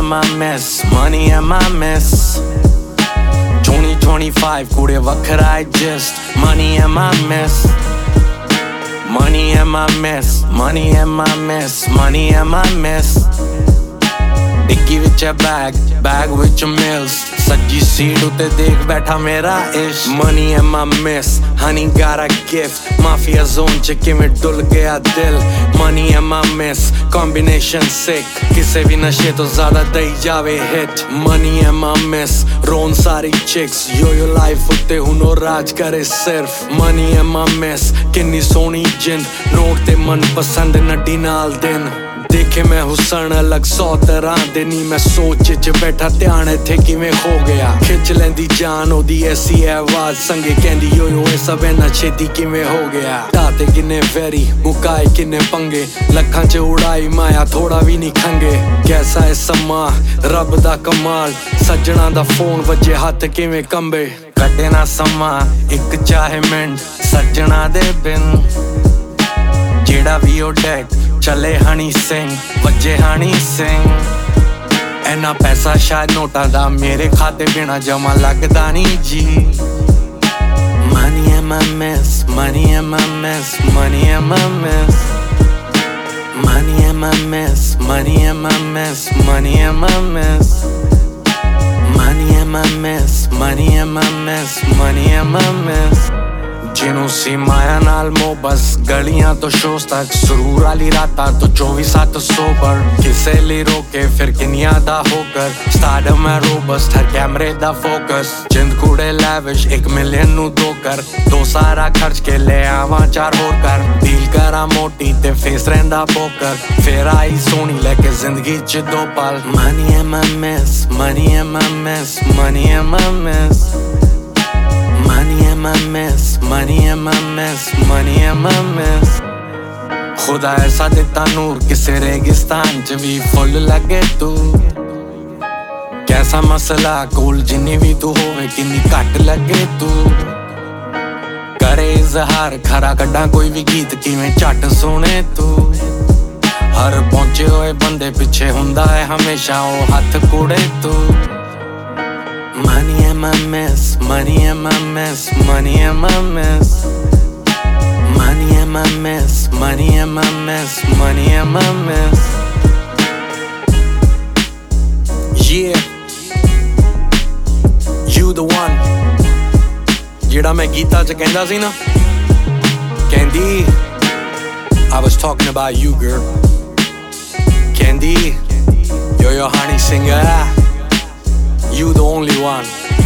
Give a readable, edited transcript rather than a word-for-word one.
my mess, money and my mess 2025 ਕੁੜੇ ਵੱਖਰਾ just money and my mess money and my mess money and my mess money and my mess डिग्गी विच bag विच मिल्स सज्जी seat उत्ते देख बैठा मेरा इश money and my miss honey got a gift mafia zone च किवें डुल गया दिल money and my miss combination sick किसे भी नशे तो ज़्यादा दई जावे hit money and my miss रोन सारी chicks yo life उत्ते हुनो राज करे सिर्फ money and my miss Kinni Sohni Jind note ते मन पसंद नड्डी नाल दिन देखे मैं हुसन अलग 100 तरह दे नी मैं सोच च बैठा ध्यान इत्थे किवें खो गया खिच लैंदी जान ओदी ऐसी आवाज संगे कहंदी यो ए सब इन्ना छेती किवें हो गया ताते किन्ने वैरी मुकाए किन्ने पंगे लखां च उड़ाई माया थोड़ा भी नहीं खंगे कैसा है समा रब दा कमाल सज्जणा दा फोन वजे हत्थ किवें कंबे कटे ना समा एक चाहे मिंट सज्जणा दे बिन जेड़ा भी ओ डेक चले हनी सिंह वजे हनी सिंह इन्ना पैसा शायद नोटा दा मेरे खाते बिना जमा लगदा नहीं जी money and my mess money and my mess money and my mess money and my mess money and my mess money and my mess money and my mess money and my mess money and my mess Jinu सी माया नाल मो बस गलियां तो shows तक सुरूर वाली रातां तो 24/7 sober किसे लिए रोके फिर किनिया दा होकर स्टारडम है रोबस्ट हर कैमरे दा फोकस जिंद कूड़े लैविश 1 मिलियन नू 2 कर 2 सारा खर्च के ले आवां 4 होर कर डील करा मोटी ते फेस रहिंदा पोकर फिर आई सोनी लेके जिंदगी च 2 पल money and my mess money and my mess money and my mess money and my mess money and my mess money and my mess खुदा ऐसा देता नूर किसे रेगिस्तान च भी फुल लगे तू कैसा मसला कोल जिन्नी भी तू होवे किन्नी घट लगे तू करे इजहार खरा कड्डा कोई भी गीत किवें झट सुने तू हर पहुंचे होए बंदे पिछे हुंदा है हमेशा ओ हथ कूड़े तू money and my mess money and my mess money and my mess money and my mess money and my mess money and my mess yeah you the one ਜਿਹੜਾ ਮੈਂ ਗੀਤਾਂ ਚ ਕਹਿੰਦਾ ਸੀ ਨਾ ਕਹਿੰਦੀ I was talking about you girl ਕਹਿੰਦੀ yo honey singer you the only one